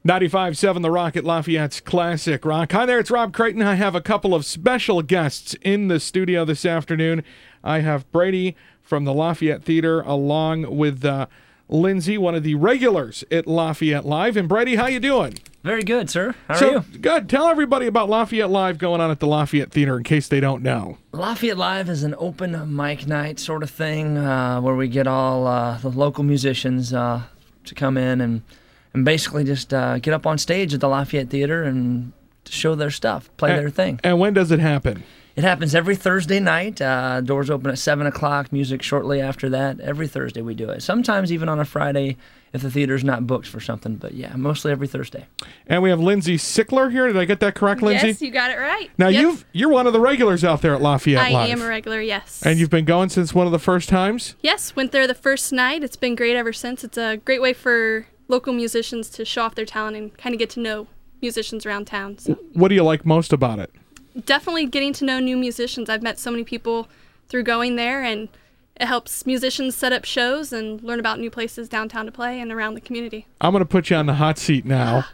95.7 The Rocket, Lafayette's classic rock. Hi there, it's Rob Creighton. I have a couple of special guests in the studio this afternoon. I have Brady from the Lafayette Theater along with Lindsay, one of the regulars at Lafayette Live. And Brady, how you doing? Very good, sir. How are you? Good. Tell everybody about Lafayette Live going on at the Lafayette Theater in case they don't know. Lafayette Live is an open mic night sort of thing where we get all the local musicians to come in and basically just get up on stage at the Lafayette Theater and show their stuff, play their thing. And when does it happen? It happens every Thursday night. Doors open at 7 o'clock, music shortly after that. Every Thursday we do it. Sometimes even on a Friday if the theater's not booked for something. But yeah, mostly every Thursday. And we have Lindsay Sickler here. Did I get that correct, Lindsay? Yes, you got it right. Now, you're one of the regulars out there at Lafayette Live. I am a regular, yes. And you've been going since one of the first times? Yes, went there the first night. It's been great ever since. It's a great way for local musicians to show off their talent and kind of get to know musicians around town. So. What do you like most about it? Definitely getting to know new musicians. I've met so many people through going there, and it helps musicians set up shows and learn about new places downtown to play and around the community. I'm going to put you on the hot seat now.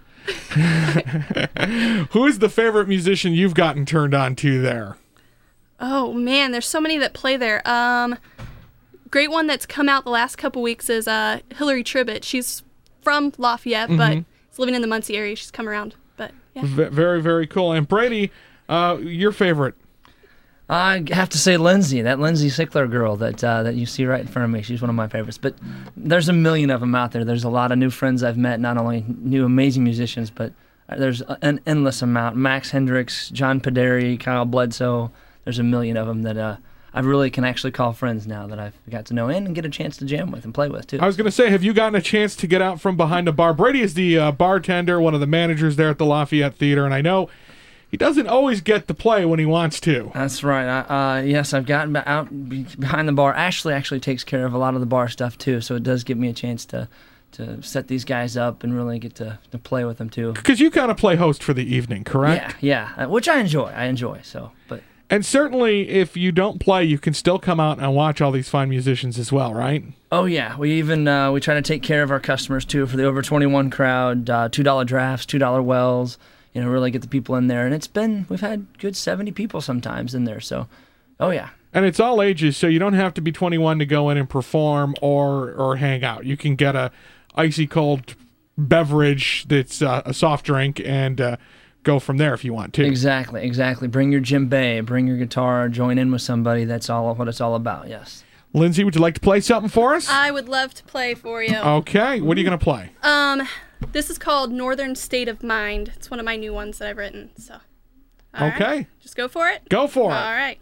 Who is the favorite musician you've gotten turned on to there? Oh, man, there's so many that play there. Great one that's come out the last couple weeks is Hillary Tribbett. She's from Lafayette, but is living in the Muncie area. She's come around. But yeah. Very, very cool. And Brady, your favorite? I have to say Lindsay, that Lindsay Sickler girl that you see right in front of me. She's one of my favorites. But there's a million of them out there. There's a lot of new friends I've met, not only new amazing musicians, but there's an endless amount. Max Hendricks, John Paderi, Kyle Bledsoe. There's a million of them that I really can actually call friends now that I've got to know and get a chance to jam with and play with, too. I was going to say, have you gotten a chance to get out from behind the bar? Brady is the bartender, one of the managers there at the Lafayette Theater, and I know he doesn't always get to play when he wants to. That's right. Yes, I've gotten out behind the bar. Ashley actually takes care of a lot of the bar stuff, too, so it does give me a chance to set these guys up and really get to play with them, too. Because you kind of play host for the evening, correct? Yeah, which I enjoy. And certainly, if you don't play, you can still come out and watch all these fine musicians as well, right? Oh, yeah. We even we try to take care of our customers, too, for the over 21 crowd, $2 drafts, $2 wells. Really get the people in there. And we've had good 70 people sometimes in there. So, oh, yeah. And it's all ages, so you don't have to be 21 to go in and perform or hang out. You can get a icy cold beverage that's a soft drink and go from there if you want to. Exactly. Bring your djembe, bring your guitar, join in with somebody. That's all what it's all about, yes. Lindsay, would you like to play something for us? I would love to play for you. Okay. What are you going to play? This is called Northern State of Mind. It's one of my new ones that I've written. So, okay. Right. Just go for it? Go for it. All right.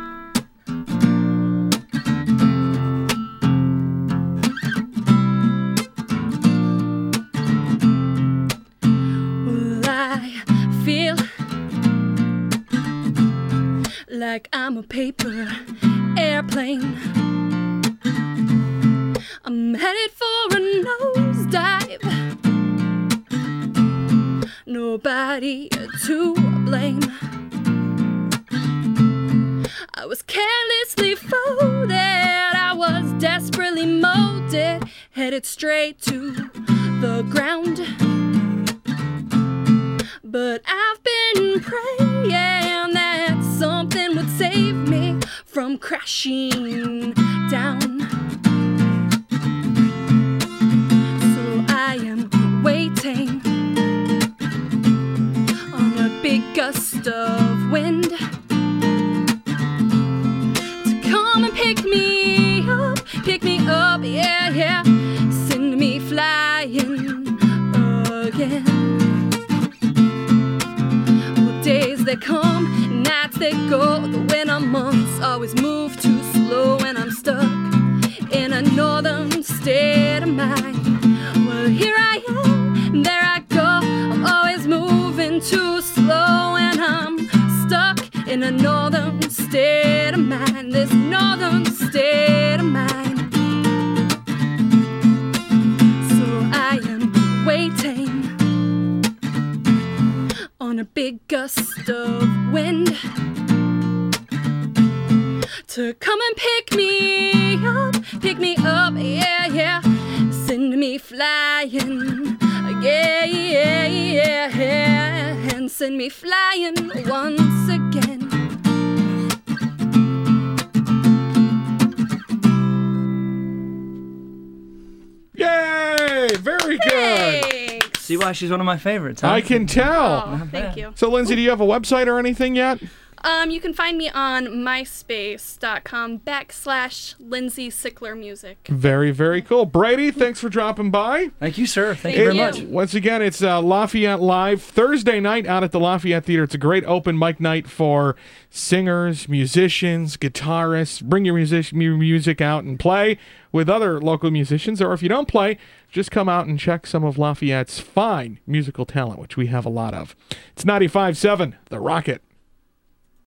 Well, I feel like I'm a paper airplane. I'm headed for a nosedive. Nobody to blame. I was carelessly folded. I was desperately molded, headed straight to the ground. But I've been praying that something would save me from crashing down. So I am waiting on a big gust of wind to come and pick me up, yeah, send me flying again. Well, days they come, nights they go, the winter months always move too slow, and I'm stuck in a northern state of mind. Well, here I am, there I go, I'm always moving too slow, and I'm stuck in a northern state of mind, this northern state of mind. So I am waiting on a big gust of wind to come and pick me up, yeah, send me flying, yeah. and send me flying once again. Yay! Very good. Thanks. See why she's one of my favorites, huh? I can tell. Oh, thank you. So, Lindsay, do you have a website or anything yet? You can find me on myspace.com/Lindsay Sickler Music. Very, very cool. Brady, thanks for dropping by. Thank you, sir. Thank you very Thank much. you. Once again, it's Lafayette Live Thursday night out at the Lafayette Theater. It's a great open mic night for singers, musicians, guitarists. Bring your music out and play with other local musicians. Or if you don't play, just come out and check some of Lafayette's fine musical talent, which we have a lot of. It's 95.7, The Rocket.